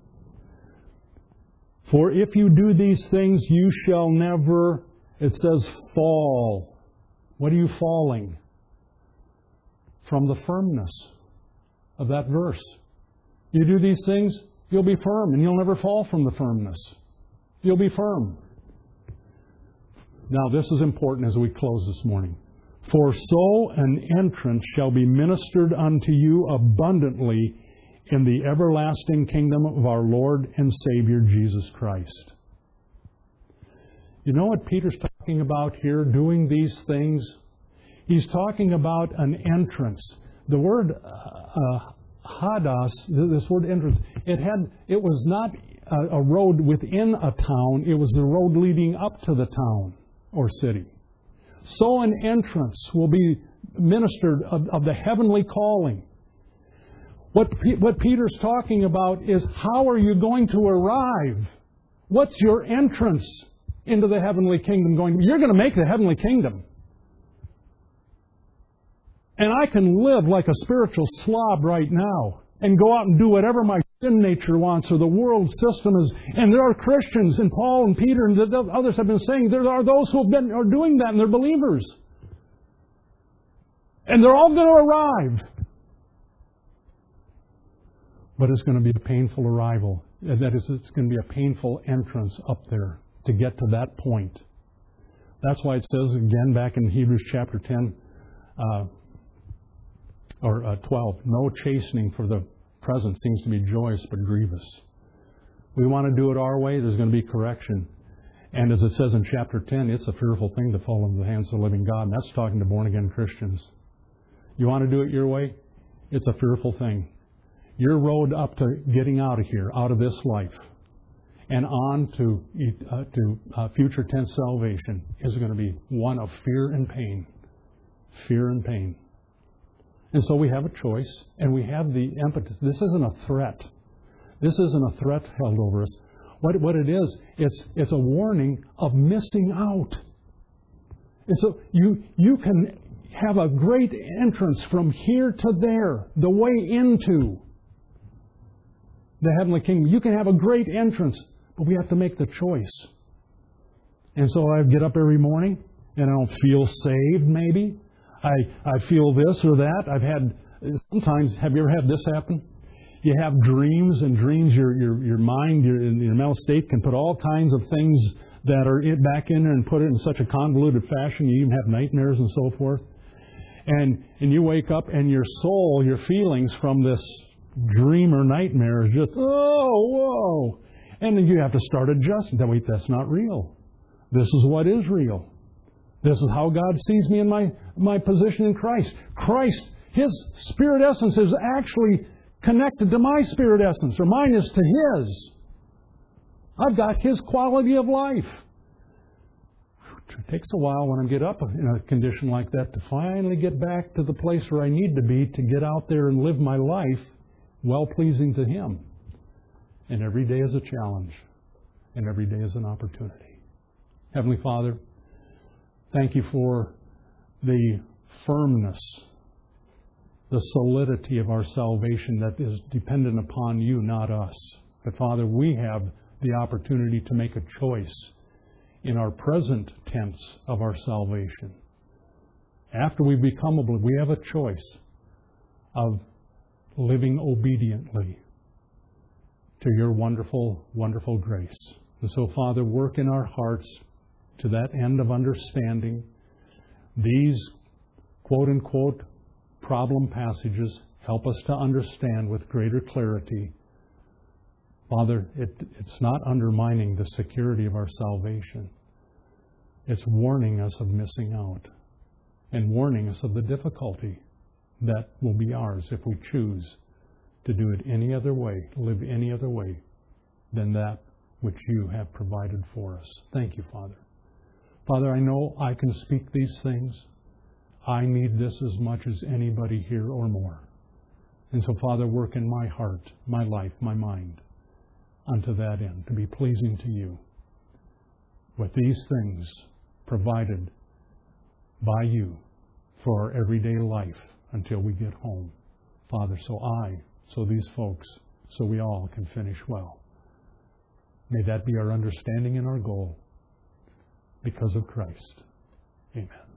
For if you do these things, you shall never, it says, fall. What are you falling? From the firmness of that verse. You do these things, you'll be firm, and you'll never fall from the firmness. You'll be firm. Now, this is important as we close this morning. For so an entrance shall be ministered unto you abundantly in the everlasting kingdom of our Lord and Savior Jesus Christ. You know what Peter's talking about here, doing these things? He's talking about an entrance. The word hadas, this word entrance, it was not a road within a town, it was the road leading up to the town or city. So an entrance will be ministered of the heavenly calling. What Peter's talking about is, how are you going to arrive? What's your entrance into the heavenly kingdom going to be? You're going to make the heavenly kingdom. And I can live like a spiritual slob right now and go out and do whatever my sin nature wants or the world system is. And there are Christians, and Paul and Peter and the others have been saying, there are those who are doing that, and they're believers. And they're all going to arrive. But it's going to be a painful arrival. That is, it's going to be a painful entrance up there to get to that point. That's why it says again back in Hebrews chapter 10 or 12, no chastening for the present seems to be joyous but grievous. We want to do it our way, there's going to be correction. And as it says in chapter 10, it's a fearful thing to fall into the hands of the living God. And that's talking to born-again Christians. You want to do it your way? It's a fearful thing. Your road up to getting out of here, out of this life, and on to future tense salvation is going to be one of fear and pain. Fear and pain. And so we have a choice, and we have the impetus. This isn't a threat. This isn't a threat held over us. What it is, it's a warning of missing out. And so you can have a great entrance from here to there, the way into the heavenly kingdom. You can have a great entrance, but we have to make the choice. And so I get up every morning, and I don't feel saved, maybe. I feel this or that. I've had, sometimes, have you ever had this happen? You have dreams, and dreams, your mind, your mental state can put all kinds of things that are back in there and put it in such a convoluted fashion. You even have nightmares and so forth. And you wake up, and your soul, your feelings from this dream or nightmare is just, oh, whoa. And then you have to start adjusting. Wait, that's not real. This is what is real. This is how God sees me in my position in Christ. Christ, His spirit essence is actually connected to my spirit essence, or mine is to His. I've got His quality of life. It takes a while when I get up in a condition like that to finally get back to the place where I need to be to get out there and live my life well-pleasing to Him. And every day is a challenge. And every day is an opportunity. Heavenly Father, thank You for the firmness, the solidity of our salvation that is dependent upon You, not us. But Father, we have the opportunity to make a choice in our present tense of our salvation. After we become a believer, we have a choice of living obediently to your wonderful, wonderful grace. And so, Father, work in our hearts to that end of understanding these quote-unquote problem passages. Help us to understand with greater clarity. Father, it's not undermining the security of our salvation. It's warning us of missing out and warning us of the difficulty that will be ours if we choose to do it any other way, live any other way than that which you have provided for us. Thank you, Father. Father, I know I can speak these things. I need this as much as anybody here or more. And so, Father, work in my heart, my life, my mind, unto that end, to be pleasing to you. With these things provided by you for our everyday life until we get home. Father, so these folks, so we all can finish well. May that be our understanding and our goal because of Christ. Amen.